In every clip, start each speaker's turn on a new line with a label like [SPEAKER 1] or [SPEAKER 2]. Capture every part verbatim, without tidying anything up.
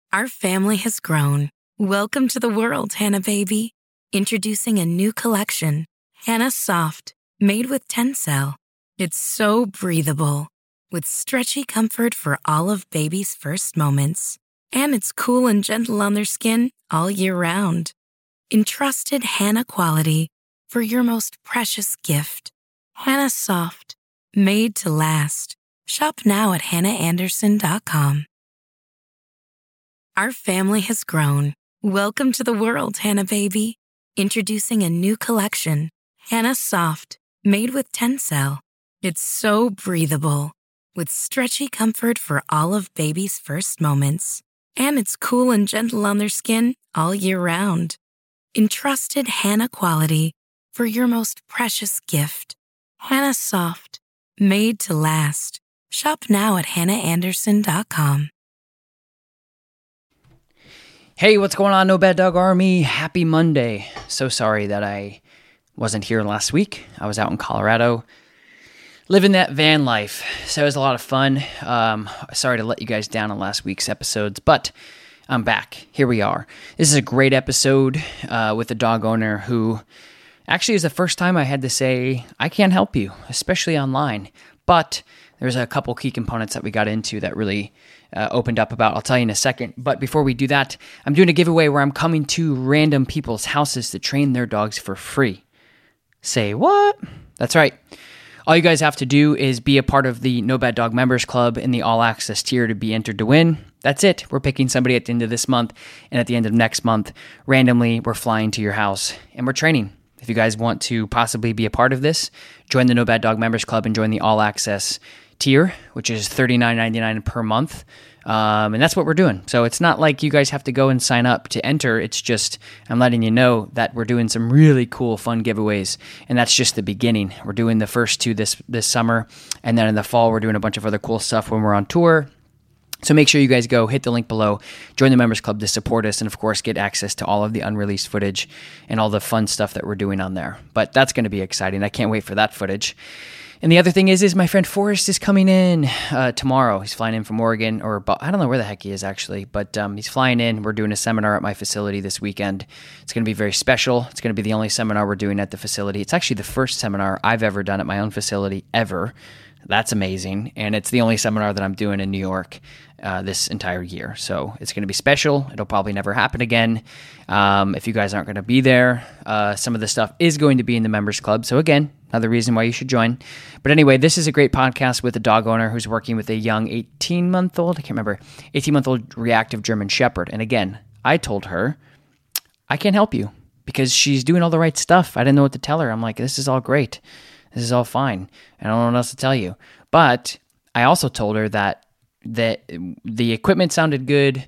[SPEAKER 1] Our family has grown. Welcome to the world, Hannah baby. Introducing a new collection, Hannah Soft, made with Tencel. It's so breathable, with stretchy comfort for all of baby's first moments. And it's cool and gentle on their skin all year round. Entrusted Hannah quality for your most precious gift. Hannah Soft, made to last. Shop now at hannah anderson dot com. Our family has grown. Welcome to the world, Hannah baby. Introducing a new collection, Hannah Soft, made with Tencel. It's so breathable, with stretchy comfort for all of baby's first moments. And it's cool and gentle on their skin all year round. Entrusted Hannah quality for your most precious gift. Hannah Soft, made to last. Shop now at hannah anderson dot com.
[SPEAKER 2] Hey, what's going on, No Bad Dog Army? Happy Monday. So sorry that I wasn't here last week. I was out in Colorado living that van life. So it was a lot of fun. Um, sorry to let you guys down on last week's episodes, but I'm back. Here we are. This is a great episode uh, with a dog owner who actually is the first time I had to say, I can't help you, especially online. But there's a couple key components that we got into that really uh, opened up about. I'll tell you in a second. But before we do that, I'm doing a giveaway where I'm coming to random people's houses to train their dogs for free. Say what? That's right. All you guys have to do is be a part of the No Bad Dog Members Club in the All Access tier to be entered to win. That's it. We're picking somebody at the end of this month, and at the end of next month, randomly, we're flying to your house, and we're training. If you guys want to possibly be a part of this, join the No Bad Dog Members Club and join the All Access tier, which is thirty-nine ninety-nine per month. Um, and that's what we're doing. So it's not like you guys have to go and sign up to enter. It's just I'm letting you know that we're doing some really cool, fun giveaways. And that's just the beginning. We're doing the first two this this summer. And then in the fall, we're doing a bunch of other cool stuff when we're on tour. So make sure you guys go, hit the link below, join the Members Club to support us, and of course get access to all of the unreleased footage and all the fun stuff that we're doing on there. But that's going to be exciting. I can't wait for that footage. And the other thing is, is my friend Forrest is coming in uh, tomorrow. He's flying in from Oregon, or I don't know where the heck he is actually, but um, he's flying in. We're doing a seminar at my facility this weekend. It's going to be very special. It's going to be the only seminar we're doing at the facility. It's actually the first seminar I've ever done at my own facility ever. That's amazing. And it's the only seminar that I'm doing in New York uh, this entire year. So it's going to be special. It'll probably never happen again. Um, if you guys aren't going to be there, uh, some of the stuff is going to be in the Members Club. So again, another reason why you should join. But anyway, this is a great podcast with a dog owner who's working with a young eighteen-month-old, I can't remember, eighteen-month-old reactive German Shepherd. And again, I told her, I can't help you because she's doing all the right stuff. I didn't know what to tell her. I'm like, this is all great. This is all fine. I don't know what else to tell you. But I also told her that that the equipment sounded good.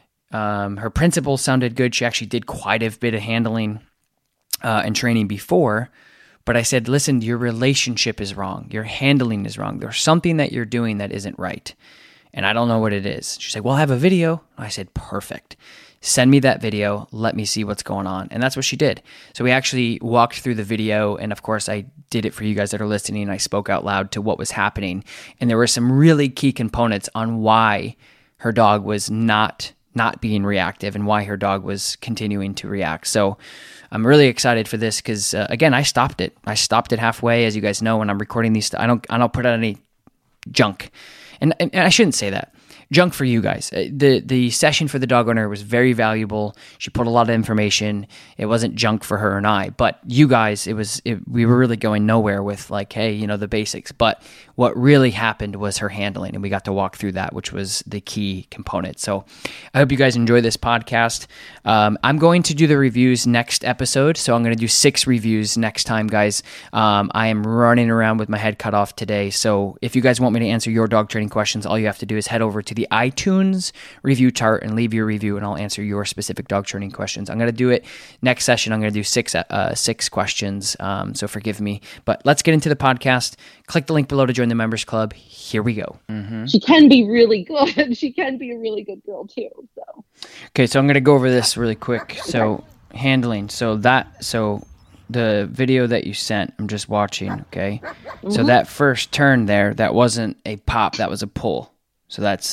[SPEAKER 2] Um, her principles sounded good. She actually did quite a bit of handling uh, and training before. But I said, listen, your relationship is wrong. Your handling is wrong. There's something that you're doing that isn't right. And I don't know what it is. She's like, well, I have a video. I said, perfect. Send me that video. Let me see what's going on. And that's what she did. So we actually walked through the video. And of course, I did it for you guys that are listening. And I spoke out loud to what was happening. And there were some really key components on why her dog was not not being reactive and why her dog was continuing to react. So I'm really excited for this because, uh, again, I stopped it. I stopped it halfway. As you guys know, when I'm recording these, I don't I don't put out any junk. And, and I shouldn't say that. Junk for you guys. The the session for the dog owner was very valuable. She put a lot of information. It wasn't junk for her and I, but you guys, it was. It, we were really going nowhere with like, hey, you know, the basics. But what really happened was her handling, and we got to walk through that, which was the key component. So I hope you guys enjoy this podcast. Um, I'm going to do the reviews next episode, so I'm going to do six reviews next time, guys. Um, I am running around with my head cut off today, so if you guys want me to answer your dog training questions, all you have to do is head over to the iTunes review chart and leave your review, and I'll answer your specific dog training questions. I'm going to do it next session. I'm going to do six uh, six questions, um, so forgive me. But let's get into the podcast. Click the link below to join the Members Club. Here we go.
[SPEAKER 3] Mm-hmm. She can be really good. She can be a really good girl too. So
[SPEAKER 2] okay, so I'm going to go over this really quick. So handling. So that. So the video that you sent, I'm just watching. Okay. Mm-hmm. So that first turn there, that wasn't a pop. That was a pull. So that's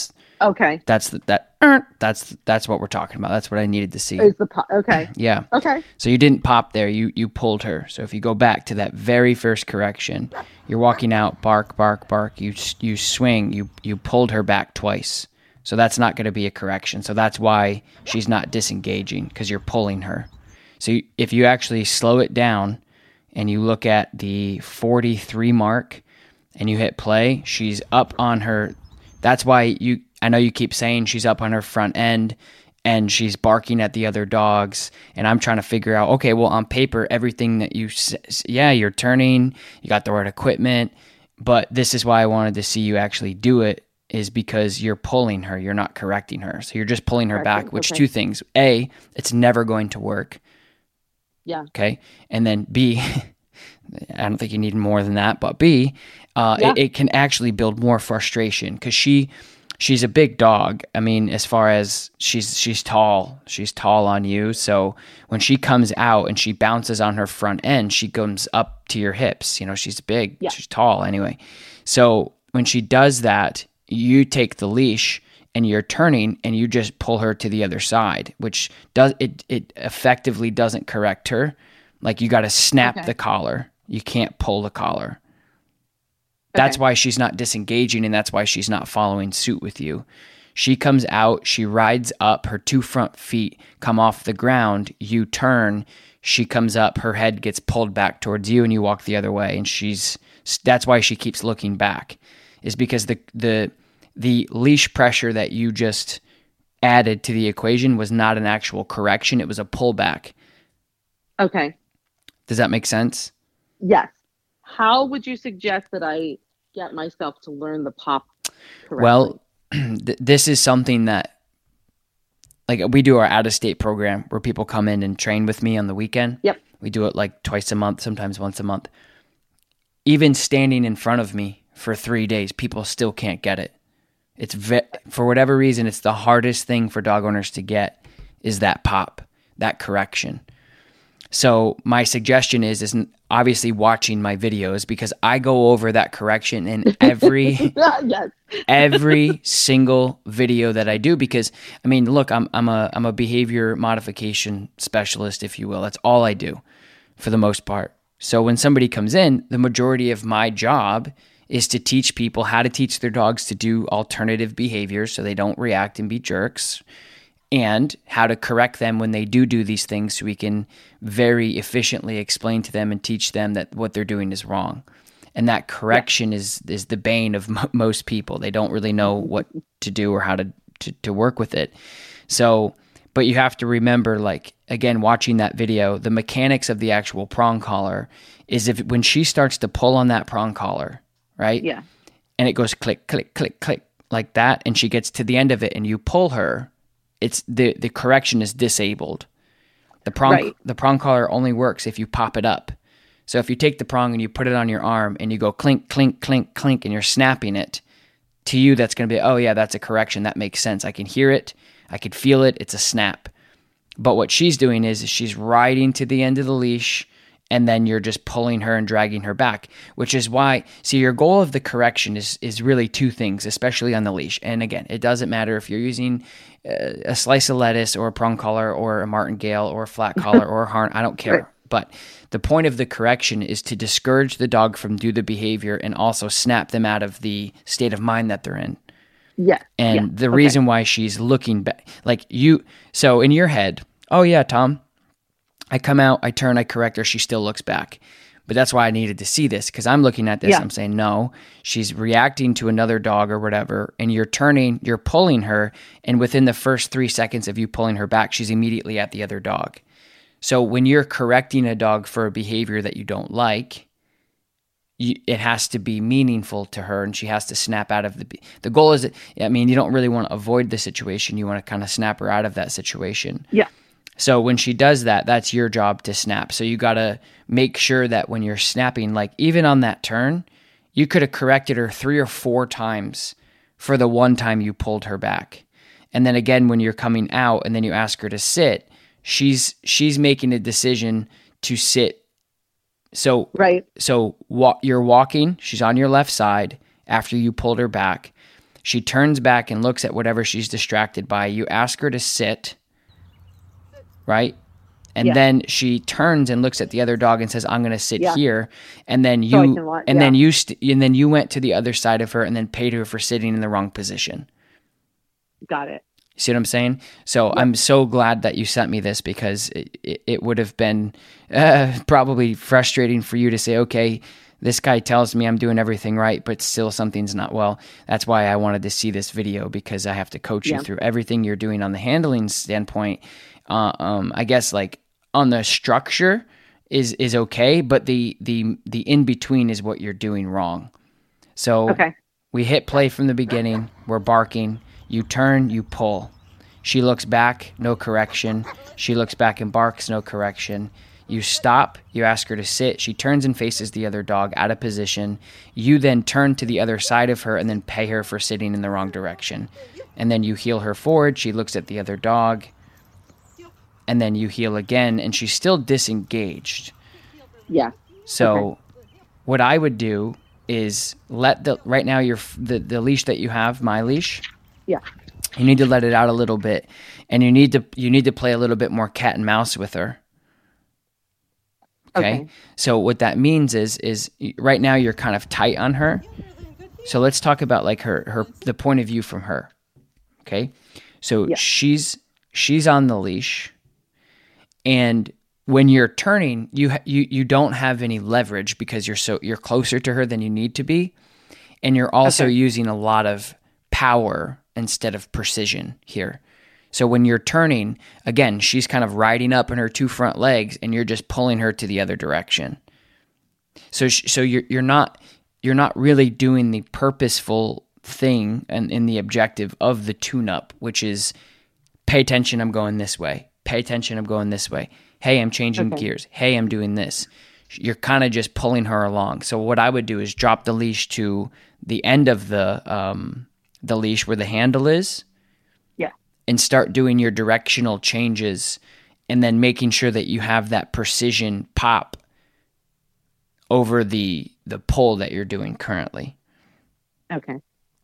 [SPEAKER 3] Okay.
[SPEAKER 2] That's the, that. er, That's that's what we're talking about. That's what I needed to see.
[SPEAKER 3] Is the po- okay.
[SPEAKER 2] Yeah.
[SPEAKER 3] Okay.
[SPEAKER 2] So you didn't pop there. You you pulled her. So if you go back to that very first correction, you're walking out, bark, bark, bark. You you swing. You you pulled her back twice. So that's not going to be a correction. So that's why she's not disengaging, because you're pulling her. So you, if you actually slow it down and you look at the forty-three mark and you hit play, she's up on her. That's why you. I know you keep saying she's up on her front end and she's barking at the other dogs. And I'm trying to figure out, okay, well, on paper, everything that you, yeah, you're turning, you got the right equipment, but this is why I wanted to see you actually do it, is because you're pulling her, you're not correcting her. So you're just pulling her
[SPEAKER 3] Correcting,
[SPEAKER 2] back, which
[SPEAKER 3] okay.
[SPEAKER 2] two things. A, it's never going to work.
[SPEAKER 3] Yeah.
[SPEAKER 2] Okay. And then B, I don't think you need more than that, but B, uh,
[SPEAKER 3] Yeah.
[SPEAKER 2] it, it can actually build more frustration, because she, she's a big dog. I mean, as far as she's she's tall, she's tall on you. So when she comes out and she bounces on her front end, she comes up to your hips. You know, she's big,
[SPEAKER 3] Yeah.
[SPEAKER 2] she's tall anyway. So when she does that, you take the leash and you're turning and you just pull her to the other side, which does it it effectively doesn't correct her. Like, you got to snap
[SPEAKER 3] Okay.
[SPEAKER 2] the collar. You can't pull the collar. That's
[SPEAKER 3] Okay.
[SPEAKER 2] why she's not disengaging, and that's why she's not following suit with you. She comes out, she rides up, her two front feet come off the ground, you turn, she comes up, her head gets pulled back towards you, and you walk the other way, and she's that's why she keeps looking back, is because the the the leash pressure that you just added to the equation was not an actual correction, it was a pullback.
[SPEAKER 3] Okay.
[SPEAKER 2] Does that make sense?
[SPEAKER 3] Yes. How would you suggest that I get myself to learn the pop correctly?
[SPEAKER 2] Well, th- this is something that, like, we do our out-of-state program where people come in and train with me on the weekend.
[SPEAKER 3] Yep.
[SPEAKER 2] We do it like twice a month, sometimes once a month. Even standing in front of me for three days, people still can't get it. It's ve- for whatever reason, it's the hardest thing for dog owners to get, is that pop, that correction. So my suggestion is, is obviously watching my videos, because I go over that correction in every
[SPEAKER 3] yes.
[SPEAKER 2] every single video that I do, because I mean, look, I'm I'm a I'm a behavior modification specialist, if you will. That's all I do for the most part. So when somebody comes in, the majority of my job is to teach people how to teach their dogs to do alternative behaviors so they don't react and be jerks, and how to correct them when they do do these things, so we can very efficiently explain to them and teach them that what they're doing is wrong. And that correction is is the bane of m- most people. They don't really know what to do or how to, to, to work with it. So, but you have to remember, like, again, watching that video, the mechanics of the actual prong collar is, if when she starts to pull on that prong collar, right?
[SPEAKER 3] Yeah.
[SPEAKER 2] And it goes click, click, click, click, like that, and she gets to the end of it and you pull her, it's the, the correction is disabled. The prong
[SPEAKER 3] Right.
[SPEAKER 2] the prong collar only works if you pop it up. So if you take the prong and you put it on your arm and you go clink, clink, clink, clink, and you're snapping it, to you that's going to be, oh yeah, that's a correction. That makes sense. I can hear it. I can feel it. It's a snap. But what she's doing is, is she's riding to the end of the leash, and then you're just pulling her and dragging her back, which is why, see, your goal of the correction is is really two things, especially on the leash. And again, it doesn't matter if you're using uh, a slice of lettuce or a prong collar or a martingale or a flat collar or a harn. I don't care.
[SPEAKER 3] Right.
[SPEAKER 2] But the point of the correction is to discourage the dog from do the behavior, and also snap them out of the state of mind that they're in.
[SPEAKER 3] Yes.
[SPEAKER 2] And
[SPEAKER 3] yeah.
[SPEAKER 2] the
[SPEAKER 3] Okay.
[SPEAKER 2] reason why she's looking back, like you, so in your head, oh yeah, Tom, I come out, I turn, I correct her, she still looks back. But that's why I needed to see this, because I'm looking at this,
[SPEAKER 3] Yeah.
[SPEAKER 2] I'm saying, no, she's reacting to another dog or whatever, and you're turning, you're pulling her, and within the first three seconds of you pulling her back, she's immediately at the other dog. So when you're correcting a dog for a behavior that you don't like, you, it has to be meaningful to her, and she has to snap out of the... The goal is, that, I mean, you don't really want to avoid the situation. You want to kind of snap her out of that situation.
[SPEAKER 3] Yeah.
[SPEAKER 2] So when she does that, that's your job to snap. So you got to make sure that when you're snapping, like even on that turn, you could have corrected her three or four times for the one time you pulled her back. And then again, when you're coming out and then you ask her to sit, she's she's making a decision to sit. So
[SPEAKER 3] Right.
[SPEAKER 2] so wa- you're walking, she's on your left side after you pulled her back. She turns back and looks at whatever she's distracted by. You ask her to sit, right? And
[SPEAKER 3] Yeah.
[SPEAKER 2] then she turns and looks at the other dog and says, "I'm going to sit
[SPEAKER 3] Yeah.
[SPEAKER 2] here." And then
[SPEAKER 3] So I
[SPEAKER 2] you
[SPEAKER 3] can wa-
[SPEAKER 2] and
[SPEAKER 3] yeah.
[SPEAKER 2] then you st- and then you went to the other side of her and then paid her for sitting in the wrong position.
[SPEAKER 3] Got it.
[SPEAKER 2] You see what I'm saying? So
[SPEAKER 3] Yep.
[SPEAKER 2] I'm so glad that you sent me this, because it, it, it would have been uh, probably frustrating for you to say, okay, this guy tells me I'm doing everything right, but still something's not well. That's why I wanted to see this video, because I have to coach
[SPEAKER 3] Yeah.
[SPEAKER 2] you through everything you're doing on the handling standpoint. Uh, um, I guess like on the structure is is okay, but the the the in between is what you're doing wrong. So
[SPEAKER 3] Okay.
[SPEAKER 2] we hit play from the beginning. We're barking. You turn, you pull. She looks back, no correction. She looks back and barks, no correction. You stop, you ask her to sit. She turns and faces the other dog out of position. You then turn to the other side of her and then pay her for sitting in the wrong direction. And then you heel her forward. She looks at the other dog. And then you heel again, and she's still disengaged.
[SPEAKER 3] Yeah.
[SPEAKER 2] So
[SPEAKER 3] Okay.
[SPEAKER 2] what I would do is let the, right now your the, the leash that you have, my leash,
[SPEAKER 3] Yeah.
[SPEAKER 2] you need to let it out a little bit, and you need to you need to play a little bit more cat and mouse with her. Okay?
[SPEAKER 3] Okay.
[SPEAKER 2] So what that means is is right now you're kind of tight on her. So let's talk about like her her the point of view from her. Okay? So
[SPEAKER 3] Yeah.
[SPEAKER 2] she's she's on the leash, and when you're turning, you ha- you you don't have any leverage because you're so you're closer to her than you need to be, and you're also
[SPEAKER 3] Okay.
[SPEAKER 2] using a lot of power instead of precision here. So when you're turning, again, she's kind of riding up in her two front legs, and you're just pulling her to the other direction. So sh- so you're you're not you're not really doing the purposeful thing and in the objective of the tune-up, which is pay attention, I'm going this way. Pay attention, I'm going this way. Hey, I'm changing
[SPEAKER 3] Okay.
[SPEAKER 2] gears. Hey, I'm doing this. You're kind of just pulling her along. So what I would do is drop the leash to the end of the um, the leash where the handle is,
[SPEAKER 3] Yeah.
[SPEAKER 2] and start doing your directional changes, and then making sure that you have that precision pop over the the pull that you're doing currently.
[SPEAKER 3] Okay.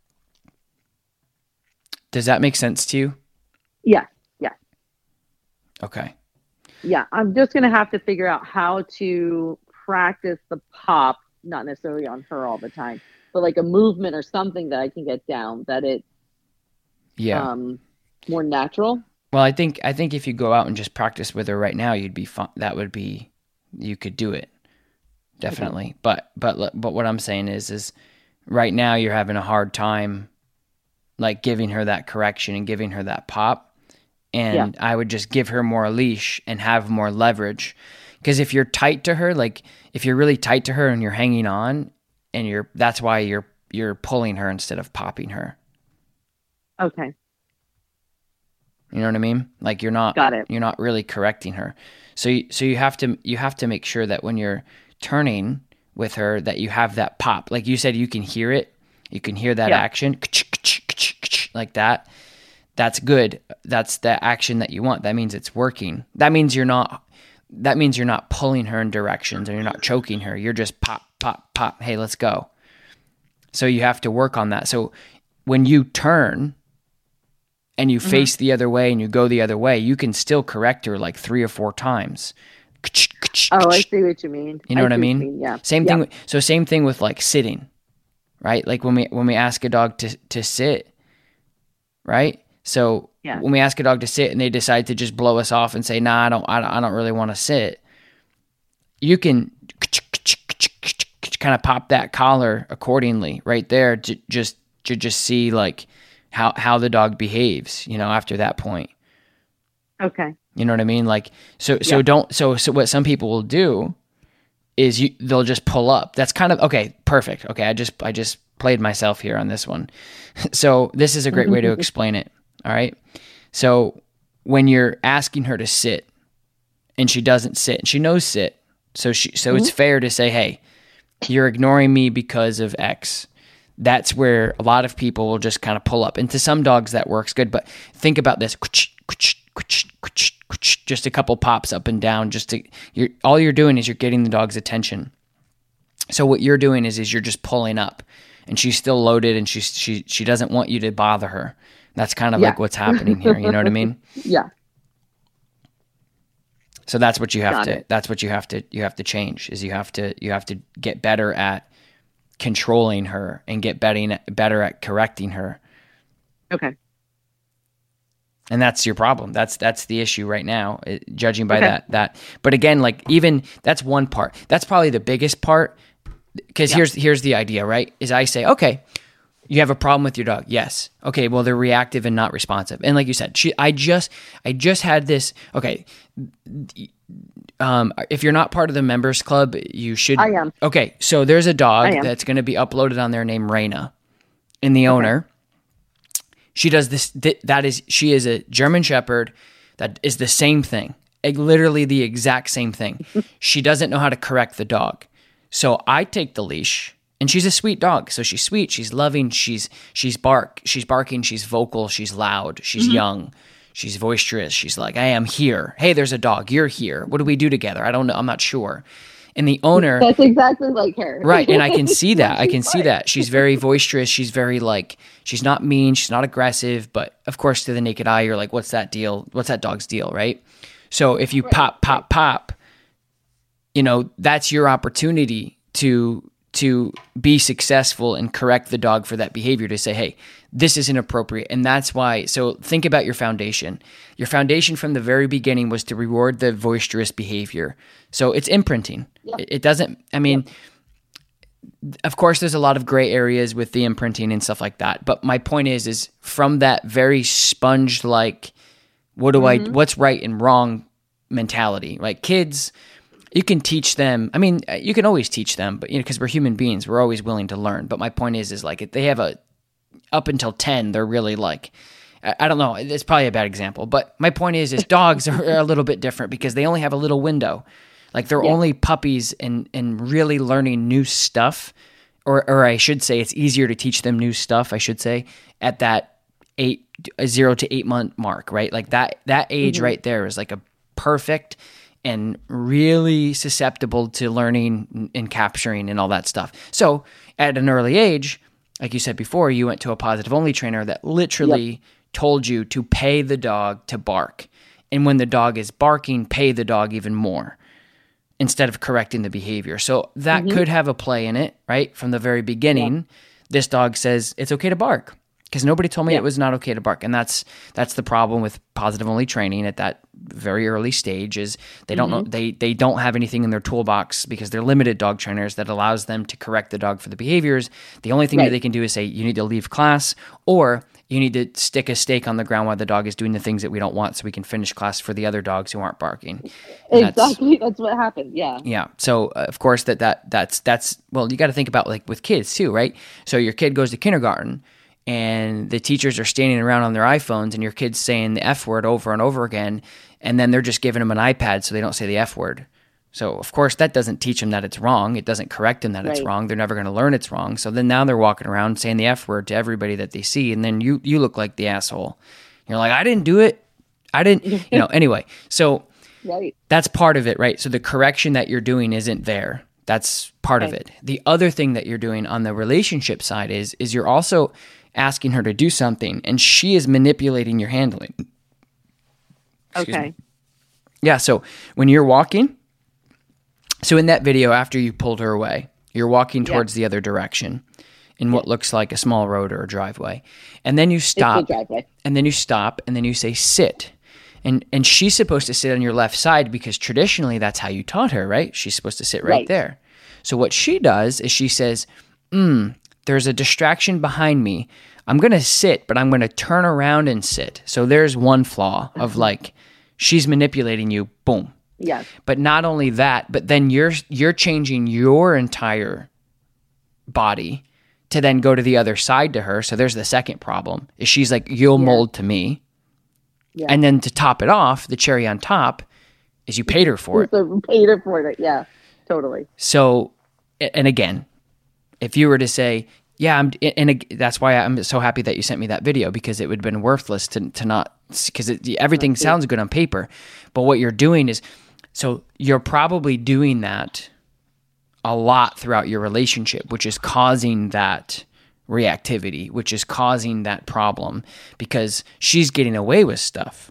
[SPEAKER 2] Does that make sense to you?
[SPEAKER 3] Yeah. Yeah.
[SPEAKER 2] Okay.
[SPEAKER 3] Yeah. I'm just gonna have to figure out how to practice the pop, not necessarily on her all the time, but like a movement or something that I can get down that it
[SPEAKER 2] Yeah.
[SPEAKER 3] um more natural.
[SPEAKER 2] Well, I think I think if you go out and just practice with her right now, you'd be fun. That would be, you could do it, definitely. But but but what I'm saying is is right now you're having a hard time, like giving her that correction and giving her that pop. And I would just give her more leash and have more leverage, because if you're tight to her, like if you're really tight to her and you're hanging on, and you're that's why you're you're pulling her instead of popping her.
[SPEAKER 3] Okay.
[SPEAKER 2] You know what I mean? Like you're not
[SPEAKER 3] Got it.
[SPEAKER 2] you're not really correcting her. So you, so you have to you have to make sure that when you're turning with her that you have that pop. Like you said, you can hear it. You can hear that
[SPEAKER 3] Yeah.
[SPEAKER 2] action like that. That's good. That's the action that you want. That means it's working. That means you're not that means you're not pulling her in directions, and you're not choking her. You're just pop pop pop. Hey, let's go. So you have to work on that. So when you turn and you face the other way and you go the other way, you can still correct her like three or four times.
[SPEAKER 3] Oh, I see what you mean.
[SPEAKER 2] You know what I
[SPEAKER 3] see
[SPEAKER 2] mean?
[SPEAKER 3] Yeah.
[SPEAKER 2] Same
[SPEAKER 3] Yeah.
[SPEAKER 2] thing. with- So same thing with like sitting, right? Like when we when we ask a dog to to sit, right? So
[SPEAKER 3] Yeah.
[SPEAKER 2] when we ask a dog to sit and they decide to just blow us off and say, "Nah, I don't, I don't, I don't really want to sit," you can kind of pop that collar accordingly right there to just to just see like how how the dog behaves, you know, after that point.
[SPEAKER 3] Okay.
[SPEAKER 2] You know what I mean? Like, so, so
[SPEAKER 3] Yeah.
[SPEAKER 2] don't, so, so what some people will do is you, they'll just pull up. That's kind of, okay, perfect. Okay. I just, I just played myself here on this one. So this is a great way to explain it. All right. So when you're asking her to sit and she doesn't sit, and she knows sit. So she, so it's fair to say, hey, you're ignoring me because of X. That's where a lot of people will just kind of pull up. And to some dogs that works good, but think about this. Just a couple pops up and down. Just to, you're all you're doing is you're getting the dog's attention. So what you're doing is is you're just pulling up, and she's still loaded, and she she she doesn't want you to bother her. That's kind of
[SPEAKER 3] Yeah.
[SPEAKER 2] like what's happening here. You know what I mean?
[SPEAKER 3] Yeah.
[SPEAKER 2] So that's what you have
[SPEAKER 3] Got
[SPEAKER 2] to.
[SPEAKER 3] it.
[SPEAKER 2] That's what you have to. You have to change. Is you have to. You have to get better at controlling her and get better better at correcting her.
[SPEAKER 3] Okay.
[SPEAKER 2] And that's your problem. That's that's the issue right now, uh, judging by
[SPEAKER 3] Okay.
[SPEAKER 2] that that. But again, like even that's one part. That's probably the biggest part. Because
[SPEAKER 3] Yeah.
[SPEAKER 2] here's here's the idea, right? Is I say, okay, you have a problem with your dog. Yes. Okay. Well, they're reactive and not responsive. And like you said, she. I just I just had this. Okay. Um, if you're not part of the members club, you should.
[SPEAKER 3] I am.
[SPEAKER 2] Okay. So there's a
[SPEAKER 3] I
[SPEAKER 2] dog
[SPEAKER 3] am.
[SPEAKER 2] that's going to be uploaded on there named Raina, and the owner. She does this. th- That is, she is a German Shepherd. That is the same thing. Like, literally the exact same thing. She doesn't know how to correct the dog. So I take the leash, and she's a sweet dog. So she's sweet. She's loving. She's she's bark. She's barking. She's vocal. She's loud. She's young. She's boisterous. She's like, I am here. Hey, there's a dog. You're here. What do we do together? I don't know. I'm not sure. And the owner.
[SPEAKER 3] That's exactly like her.
[SPEAKER 2] Right, and I can see that. I can
[SPEAKER 3] She's
[SPEAKER 2] see
[SPEAKER 3] like-
[SPEAKER 2] that. She's very boisterous. She's very like she's not mean, she's not aggressive, but of course to the naked eye you're like, what's that deal? What's that dog's deal, right? So if you pop pop pop, you know, that's your opportunity to to be successful and correct the dog for that behavior, to say, hey, this is inappropriate. And that's why, so think about your foundation. Your foundation from the very beginning was to reward the boisterous behavior. So it's imprinting.
[SPEAKER 3] Yep.
[SPEAKER 2] It, it doesn't, I mean, of course, there's a lot of gray areas with the imprinting and stuff like that. But my point is, is from that very sponge, like, what do I, what's right and wrong mentality, like kids, you can teach them. I mean, you can always teach them, but you know, because we're human beings, we're always willing to learn. But my point is, is like if they have a up until ten, they're really like, I I don't know. It's probably a bad example, but my point is, is dogs are a little bit different because they only have a little window. Like they're
[SPEAKER 3] Yeah.
[SPEAKER 2] only puppies and and really learning new stuff, or or I should say, it's easier to teach them new stuff. I should say at that eight zero to eight month mark, right? Like that that age right there is like a perfect and really susceptible to learning and capturing and all that stuff. So at an early age, like you said before, you went to a positive only trainer that literally told you to pay the dog to bark. And when the dog is barking, pay the dog even more instead of correcting the behavior. So that could have a play in it, right? From the very beginning, this dog says it's okay to bark because nobody told me
[SPEAKER 3] Yeah.
[SPEAKER 2] it was not okay to bark. And that's that's the problem with positive only training at that very early stage, is they don't know they they don't have anything in their toolbox because they're limited dog trainers that allows them to correct the dog for the behaviors. The only thing that
[SPEAKER 3] Right.
[SPEAKER 2] they can do is say you need to leave class, or you need to stick a stake on the ground while the dog is doing the things that we don't want so we can finish class for the other dogs who aren't barking. And that's-
[SPEAKER 3] Exactly. That's what happened. Yeah.
[SPEAKER 2] yeah. So uh, of course that that that's that's well, you got to think about like with kids too, right? So your kid goes to kindergarten and the teachers are standing around on their iPhones and your kid's saying the F word over and over again, and then they're just giving them an iPad so they don't say the F word. So of course that doesn't teach them that it's wrong. It doesn't correct them that it's
[SPEAKER 3] Right.
[SPEAKER 2] wrong. They're never going to learn it's wrong. So then now they're walking around saying the F word to everybody that they see, and then you you look like the asshole. You're like, I didn't do it. I didn't. You know. Anyway, so.
[SPEAKER 3] Right.
[SPEAKER 2] That's part of it, right? So the correction that you're doing isn't there. That's part of
[SPEAKER 3] Okay.
[SPEAKER 2] it. The other thing that you're doing on the relationship side is is you're also asking her to do something, and she is manipulating your handling. Excuse
[SPEAKER 3] Okay.
[SPEAKER 2] me. Yeah, so when you're walking, so in that video after you pulled her away, you're walking
[SPEAKER 3] Yeah.
[SPEAKER 2] towards the other direction in what looks like a small road or a driveway. And then you
[SPEAKER 3] It's
[SPEAKER 2] stop
[SPEAKER 3] the driveway.
[SPEAKER 2] and then you stop and then you say sit. And and she's supposed to sit on your left side because traditionally that's how you taught her, right? She's supposed to sit right,
[SPEAKER 3] Right.
[SPEAKER 2] there. So what she does is she says, mm, there's a distraction behind me. I'm going to sit, but I'm going to turn around and sit. So there's one flaw of like, she's manipulating you, boom.
[SPEAKER 3] Yes.
[SPEAKER 2] But not only that, but then you're you're changing your entire body to then go to the other side to her. So there's the second problem. Is she's like, you'll
[SPEAKER 3] Yeah.
[SPEAKER 2] mold to me.
[SPEAKER 3] Yeah.
[SPEAKER 2] And then to top it off, the cherry on top is you paid her for it.
[SPEAKER 3] So paid her for it. Yeah. Totally.
[SPEAKER 2] So, and again, if you were to say, yeah, I'm, and ag- that's why I'm so happy that you sent me that video, because it would have been worthless to to not, because everything sounds good on paper, but what you're doing is, so you're probably doing that a lot throughout your relationship, which is causing that reactivity, which is causing that problem because she's getting away with stuff.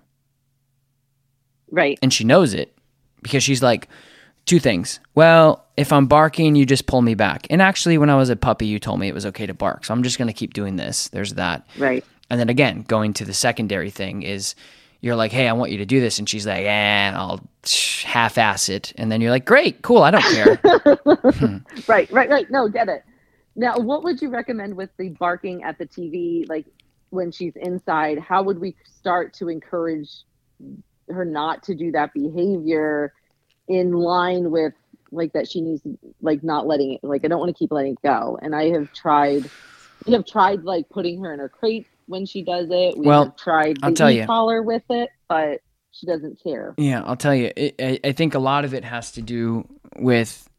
[SPEAKER 3] Right.
[SPEAKER 2] And she knows it because she's like, two things. Well, if I'm barking, you just pull me back. And actually, when I was a puppy, you told me it was okay to bark. So I'm just going to keep doing this. There's that.
[SPEAKER 3] Right.
[SPEAKER 2] And then again, going to the secondary thing is you're like, hey, I want you to do this. And she's like, eh, I'll half-ass it. And then you're like, great, cool, I don't care.
[SPEAKER 3] Right, right, right. No, get it. Now, what would you recommend with the barking at the T V, like when she's inside? How would we start to encourage her not to do that behavior in line with like that she needs, like not letting it, like I don't want to keep letting it go. And I have tried, we have tried like putting her in her crate when she does it. We
[SPEAKER 2] well,
[SPEAKER 3] have tried
[SPEAKER 2] I'll tell
[SPEAKER 3] the
[SPEAKER 2] you.
[SPEAKER 3] e-collar with it, but she doesn't care.
[SPEAKER 2] Yeah, I'll tell you. It, I, I think a lot of it has to do with,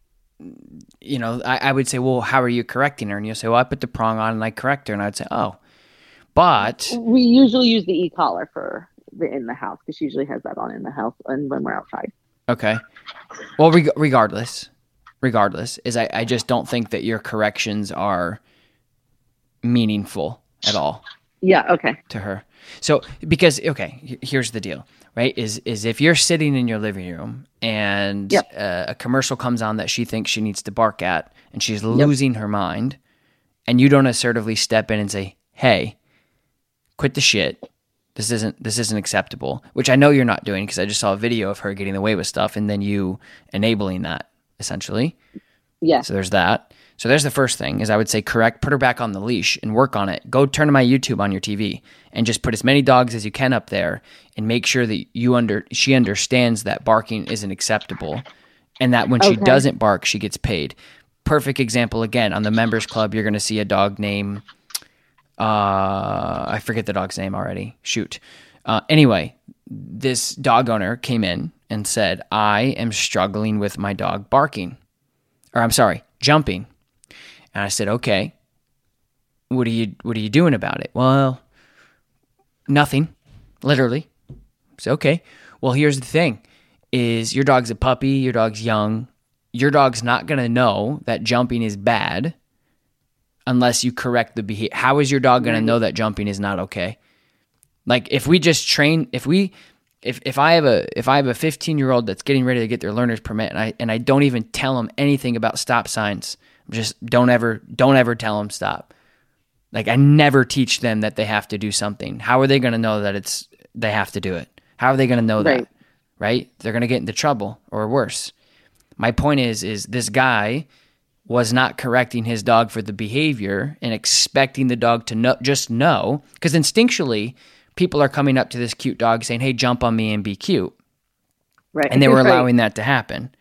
[SPEAKER 2] you know, I, I would say, well, how are you correcting her? And you'll say, well, I put the prong on and I correct her. And I'd say, oh, but.
[SPEAKER 3] We usually use the e-collar for the in the house because she usually has that on in the house and when we're outside.
[SPEAKER 2] Okay. Well, reg- regardless, regardless, is I, I just don't think that your corrections are meaningful at all.
[SPEAKER 3] Yeah. Okay.
[SPEAKER 2] To her. So, because, okay, here's the deal, right? Is, is if you're sitting in your living room and
[SPEAKER 3] yep.
[SPEAKER 2] uh, a commercial comes on that she thinks she needs to bark at and she's losing yep. her mind and you don't assertively step in and say, hey, quit the shit. This isn't this isn't acceptable, which I know you're not doing because I just saw a video of her getting away with stuff and then you enabling that, essentially.
[SPEAKER 3] Yeah.
[SPEAKER 2] So there's that. So there's the first thing is I would say correct, put her back on the leash and work on it. Go turn to my YouTube on your T V and just put as many dogs as you can up there and make sure that you under she understands that barking isn't acceptable and that when okay. she doesn't bark, she gets paid. Perfect example again, on the members club, you're going to see a dog name... Uh, I forget the dog's name already. Shoot. Uh, anyway, this dog owner came in and said, I am struggling with my dog barking. Or I'm sorry, jumping. And I said, okay, what are you, what are you doing about it? Well, nothing, literally. I said, okay, well, here's the thing is your dog's a puppy, your dog's young. Your dog's not going to know that jumping is bad unless you correct the behavior. How is your dog going to know that jumping is not okay? Like if we just train, if we, if, if I have a, if I have a fifteen year old that's getting ready to get their learner's permit and I, and I don't even tell them anything about stop signs, just don't ever, don't ever tell them stop. Like I never teach them that they have to do something. How are they going to know that it's, they have to do it? How are they going to know
[SPEAKER 3] right.
[SPEAKER 2] that? Right? They're going to get into trouble or worse. My point is, is this guy was not correcting his dog for the behavior and expecting the dog to know, just know, because instinctually, people are coming up to this cute dog saying, hey, jump on me and be cute.
[SPEAKER 3] Right.
[SPEAKER 2] And they were allowing that to happen.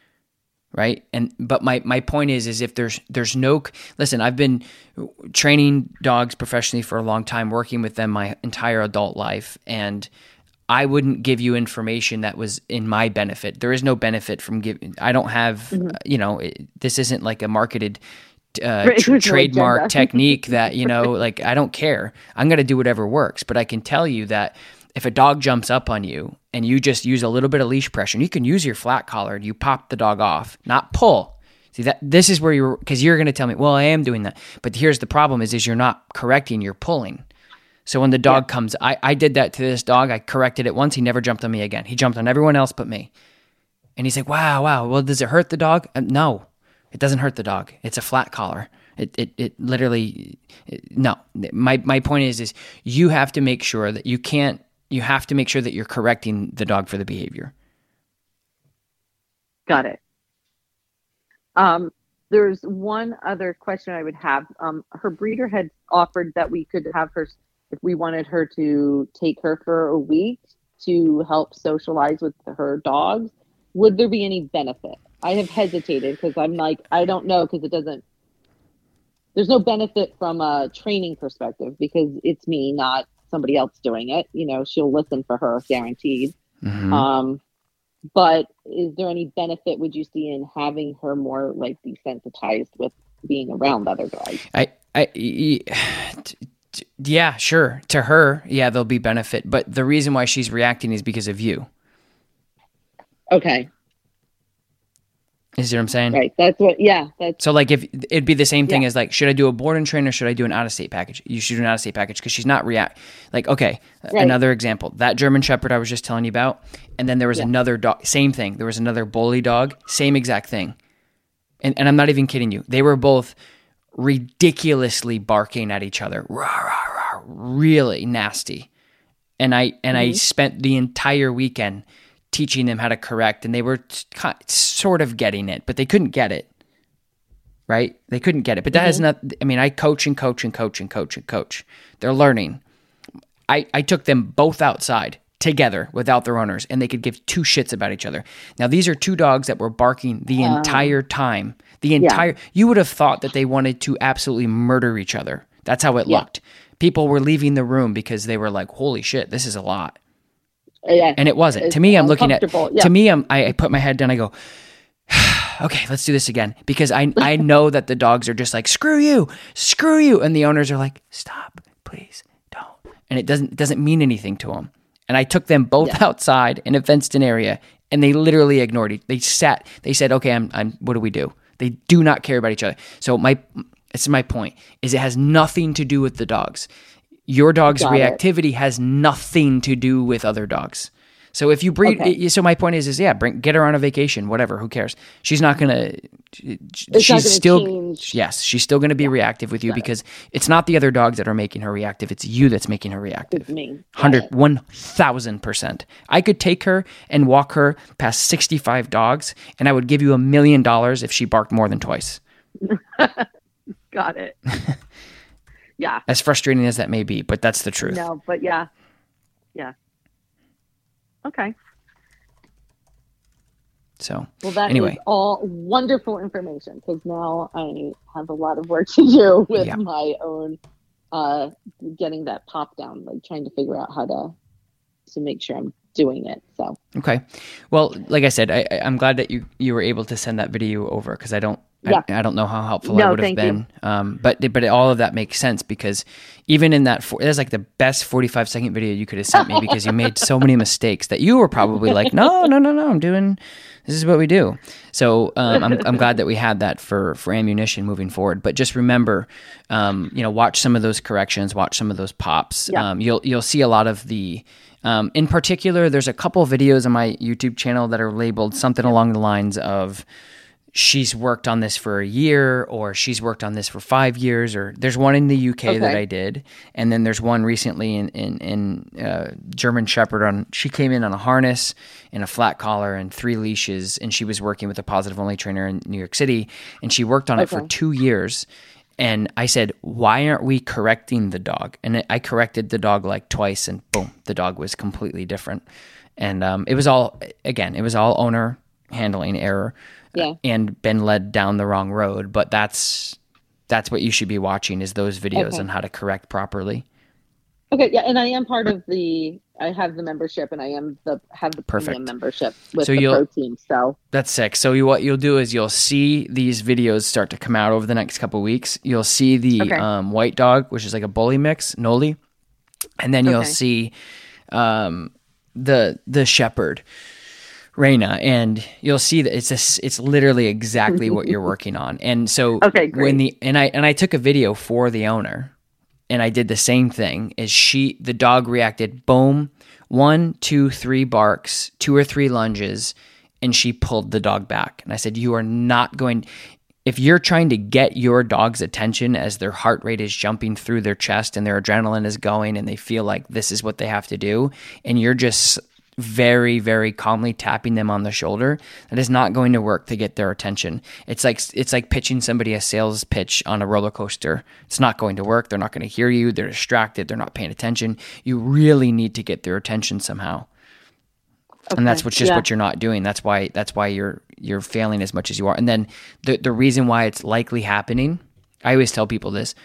[SPEAKER 2] Right. And, but my, my point is, is if there's, there's no, listen, I've been training dogs professionally for a long time, working with them my entire adult life. And I wouldn't give you information that was in my benefit. There is no benefit from giving. I don't have, mm-hmm. uh, you know, it, this isn't like a marketed uh, tr- trademark technique that, you know, like I don't care. I'm going to do whatever works. But I can tell you that if a dog jumps up on you and you just use a little bit of leash pressure, and you can use your flat collar and you pop the dog off, not pull. See that this is where you're, because you're going to tell me, well, I am doing that. But here's the problem is, is you're not correcting, you're pulling. So when the dog yeah. comes, I, I did that to this dog. I corrected it once. He never jumped on me again. He jumped on everyone else but me. And he's like, wow, wow. Well, does it hurt the dog? Uh, no, it doesn't hurt the dog. It's a flat collar. It it it literally, it, no. My my point is, is you have to make sure that you can't, you have to make sure that you're correcting the dog for the behavior.
[SPEAKER 3] Got it. Um, there's one other question I would have. Um, her breeder had offered that we could have her, if we wanted her to take her for a week to help socialize with her dogs, would there be any benefit? I have hesitated because I'm like, I don't know, because it doesn't, there's no benefit from a training perspective because it's me, not somebody else doing it. You know, she'll listen for her, guaranteed. Mm-hmm. Um, but is there any benefit would you see in having her more like desensitized with being around other dogs?
[SPEAKER 2] I, I, yeah, sure. To her, yeah, there'll be benefit. But the reason why she's reacting is because of you.
[SPEAKER 3] Okay.
[SPEAKER 2] You see what I'm saying?
[SPEAKER 3] Right. That's what, yeah. That's
[SPEAKER 2] So like if it'd be the same thing
[SPEAKER 3] Yeah.
[SPEAKER 2] as like, should I do a board and train or should I do an out of state package? You should do an out of state package because she's not react. Like, okay,
[SPEAKER 3] Right.
[SPEAKER 2] another example, that German Shepherd I was just telling you about. And then there was
[SPEAKER 3] Yeah.
[SPEAKER 2] another dog, same thing. There was another bully dog, same exact thing. And, and I'm not even kidding you. They were both ridiculously barking at each other. Rah, rah, rah, really nasty. And I, and I spent the entire weekend teaching them how to correct, and they were ki- sort of getting it, but they couldn't get it, right? They couldn't get it. But that has not, I mean, I coach and coach and coach and coach and coach. They're learning. I, I took them both outside together without their owners, and they could give two shits about each other. Now, these are two dogs that were barking the entire time. The entire, you would have thought that they wanted to absolutely murder each other. That's how it
[SPEAKER 3] Yeah.
[SPEAKER 2] looked. People were leaving the room because they were like, holy shit, this is a lot.
[SPEAKER 3] yeah.
[SPEAKER 2] And it wasn't.
[SPEAKER 3] It's
[SPEAKER 2] To me, I'm looking at,
[SPEAKER 3] uncomfortable, yeah.
[SPEAKER 2] to me, I'm, I, I put my head down. I go, okay, let's do this again. Because I, I know that the dogs are just like, screw you, screw you. And the owners are like, stop, please don't. And it doesn't, it doesn't mean anything to them. And I took them both
[SPEAKER 3] Yeah.
[SPEAKER 2] outside in a fenced in area, and they literally ignored it. They sat, they said, okay, I'm, I'm, what do we do? They do not care about each other. So my, this is my point, is it has nothing to do with the dogs. Your dog's
[SPEAKER 3] Got it.
[SPEAKER 2] reactivity has nothing to do with other dogs. So if you breed,
[SPEAKER 3] Okay.
[SPEAKER 2] so my point is, is yeah, bring get her on a vacation, whatever. Who cares? She's not gonna. She's
[SPEAKER 3] not gonna
[SPEAKER 2] still
[SPEAKER 3] change.
[SPEAKER 2] yes, she's still gonna be reactive with you because it's not the other dogs that are making her reactive. It's you that's making her reactive.
[SPEAKER 3] It's me. Got
[SPEAKER 2] Hundred,
[SPEAKER 3] it.
[SPEAKER 2] one thousand percent. I could take her and walk her past sixty-five dogs, and I would give you a million dollars if she barked more than twice.
[SPEAKER 3] Got it. Yeah.
[SPEAKER 2] As frustrating as that may be, but that's the truth.
[SPEAKER 3] No, but yeah. Yeah. Okay.
[SPEAKER 2] So
[SPEAKER 3] Well, that is
[SPEAKER 2] Anyway.
[SPEAKER 3] all wonderful information because now I have a lot of work to do with
[SPEAKER 2] Yeah.
[SPEAKER 3] my own uh, getting that pop down, like trying to figure out how to to make sure I'm doing it. So
[SPEAKER 2] Okay. Well, like I said, I, I- I'm glad that you, you were able to send that video over because I don't
[SPEAKER 3] Yeah.
[SPEAKER 2] I, I don't know how helpful
[SPEAKER 3] No,
[SPEAKER 2] I would have
[SPEAKER 3] thank you.
[SPEAKER 2] been. Um, but but all of that makes sense because even in that, for, that's like the best forty-five second video you could have sent me because you made so many mistakes that you were probably like, no, no, no, no, I'm doing, this is what we do. So um, I'm I'm glad that we had that for for ammunition moving forward. But just remember, um, you know, watch some of those corrections, watch some of those pops.
[SPEAKER 3] Yeah.
[SPEAKER 2] Um, you'll you'll see a lot of the. Um, in particular, there's a couple of videos on my YouTube channel that are labeled something along the lines of she's worked on this for a year or she's worked on this for five years or there's one in the U K that
[SPEAKER 3] Okay.
[SPEAKER 2] I did. And then there's one recently in, in, in uh, German Shepherd on, she came in on a harness and a flat collar and three leashes. And she was working with a positive only trainer in New York City and she worked on it for
[SPEAKER 3] Okay.
[SPEAKER 2] two years. And I said, why aren't we correcting the dog? And I corrected the dog like twice and boom, the dog was completely different. And um, it was all, again, it was all owner handling error
[SPEAKER 3] Yeah.
[SPEAKER 2] and been led down the wrong road. But that's, that's what you should be watching is those videos
[SPEAKER 3] Okay.
[SPEAKER 2] on how to correct properly.
[SPEAKER 3] Okay, yeah, and I am part of the. I have the membership, and I am the have the
[SPEAKER 2] Perfect.
[SPEAKER 3] premium membership with
[SPEAKER 2] So
[SPEAKER 3] the
[SPEAKER 2] you'll-
[SPEAKER 3] pro team. So
[SPEAKER 2] That's sick. So you, what you'll do is you'll see these videos start to come out over the next couple of weeks. You'll see the
[SPEAKER 3] Okay.
[SPEAKER 2] um, white dog, which is like a bully mix, Noli, and then you'll
[SPEAKER 3] Okay.
[SPEAKER 2] see um, the the shepherd, Reina, and you'll see that it's a, it's literally exactly what you're working on. And so
[SPEAKER 3] Okay, great.
[SPEAKER 2] when the and I and I took a video for the owner, and I did the same thing. Is she the dog reacted? Boom, one, two, three barks, two or three lunges, and she pulled the dog back. And I said, "You are not going." If you're trying to get your dog's attention as their heart rate is jumping through their chest and their adrenaline is going and they feel like this is what they have to do, and you're just very, very calmly tapping them on the shoulder, that is not going to work to get their attention. It's like it's like pitching somebody a sales pitch on a roller coaster. It's not going to work. They're not going to hear you. They're distracted. They're not paying attention. You really need to get their attention somehow. And that's
[SPEAKER 3] Okay,
[SPEAKER 2] what's just
[SPEAKER 3] yeah.
[SPEAKER 2] what you're not doing. That's why that's why you're you're failing as much as you are. And then the the reason why it's likely happening, I always tell people this.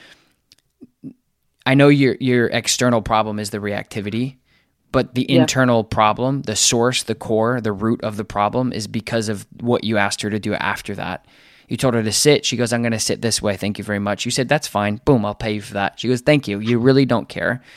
[SPEAKER 2] I know your your external problem is the reactivity, but the
[SPEAKER 3] Yeah.
[SPEAKER 2] internal problem, the source, the core, the root of the problem is because of what you asked her to do after that. You told her to sit. She goes, I'm going to sit this way. Thank you very much. You said, that's fine. Boom, I'll pay you for that. She goes, thank you. You really don't care.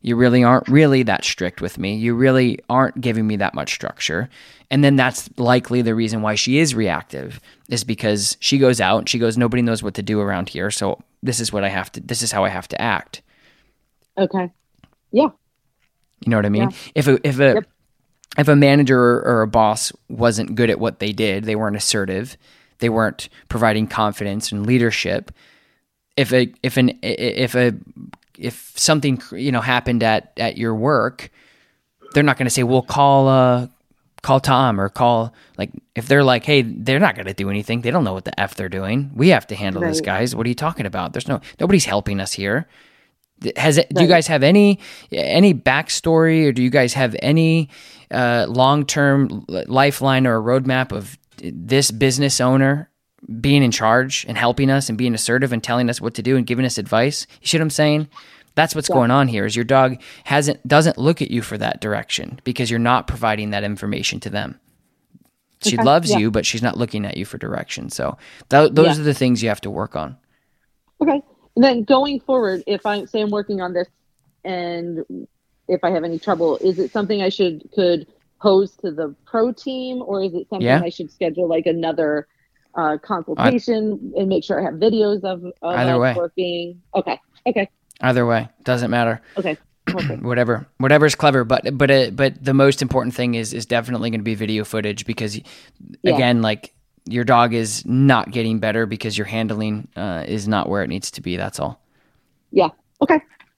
[SPEAKER 2] You really aren't really that strict with me. You really aren't giving me that much structure. And then that's likely the reason why she is reactive, is because she goes out and she goes, nobody knows what to do around here. So this is what I have to, this is how I have to act.
[SPEAKER 3] Okay. Yeah.
[SPEAKER 2] You know what I mean?
[SPEAKER 3] Yeah.
[SPEAKER 2] If a, if a,
[SPEAKER 3] Yep.
[SPEAKER 2] if a manager or a boss wasn't good at what they did, they weren't assertive, they weren't providing confidence and leadership. If a, if an, if a, if something, you know, happened at, at your work, they're not going to say, well, call, uh, call Tom or call, like, if they're like, hey, they're not going to do anything. They don't know what the F they're doing. We have to handle
[SPEAKER 3] Right.
[SPEAKER 2] this, guys. What are you talking about? There's no, nobody's helping us here. Has it, do you
[SPEAKER 3] Right.
[SPEAKER 2] guys have any, any backstory, or do you guys have any, uh, long-term lifeline or a roadmap of this business owner being in charge and helping us and being assertive and telling us what to do and giving us advice? You see what I'm saying? That's what's
[SPEAKER 3] Yeah.
[SPEAKER 2] going on here, is your dog hasn't doesn't look at you for that direction because you're not providing that information to them. She
[SPEAKER 3] Okay.
[SPEAKER 2] loves
[SPEAKER 3] Yeah.
[SPEAKER 2] you, but she's not looking at you for direction. So th- those
[SPEAKER 3] Yeah.
[SPEAKER 2] are the things you have to work on.
[SPEAKER 3] Okay. And then going forward, if I say I'm working on this and if I have any trouble, is it something I should could pose to the pro team, or is it something
[SPEAKER 2] Yeah.
[SPEAKER 3] I should schedule like another uh, consultation and make sure I have videos of, of
[SPEAKER 2] Either
[SPEAKER 3] us
[SPEAKER 2] way.
[SPEAKER 3] working? Okay. Okay.
[SPEAKER 2] Either way, doesn't matter.
[SPEAKER 3] Okay. Perfect.
[SPEAKER 2] whatever whatever's clever, but but uh, but the most important thing is is definitely going to be video footage, because
[SPEAKER 3] Yeah.
[SPEAKER 2] again, like, your dog is not getting better because your handling uh, is not where it needs to be. That's all.
[SPEAKER 3] Yeah. Okay.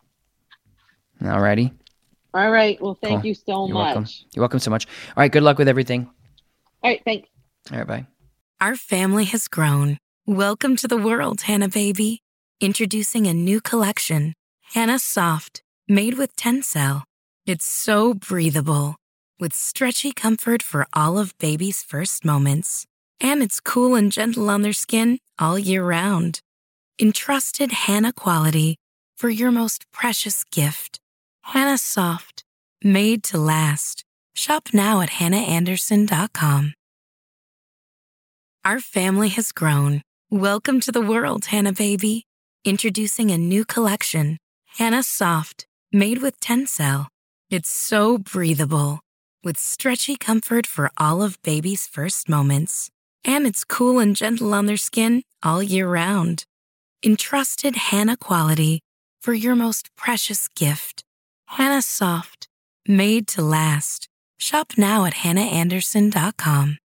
[SPEAKER 2] Alrighty.
[SPEAKER 3] All right. Well, thank
[SPEAKER 2] Cool.
[SPEAKER 3] you so
[SPEAKER 2] You're
[SPEAKER 3] much.
[SPEAKER 2] welcome. You're welcome so much. All right. Good luck with everything.
[SPEAKER 3] All right. Thanks.
[SPEAKER 2] All right. Bye.
[SPEAKER 1] Our family has grown. Welcome to the world, Hannah baby. Introducing a new collection, Hannah Soft, made with Tencel. It's so breathable, with stretchy comfort for all of baby's first moments. And it's cool and gentle on their skin all year round. Entrusted Hannah quality for your most precious gift. Hannah Soft, made to last. Shop now at hannah anderson dot com. Our family has grown. Welcome to the world, Hannah baby. Introducing a new collection, Hannah Soft, made with Tencel. It's so breathable, with stretchy comfort for all of baby's first moments. And it's cool and gentle on their skin all year round. Entrusted Hannah quality for your most precious gift. Hannah Soft, made to last. Shop now at hannah anderson dot com.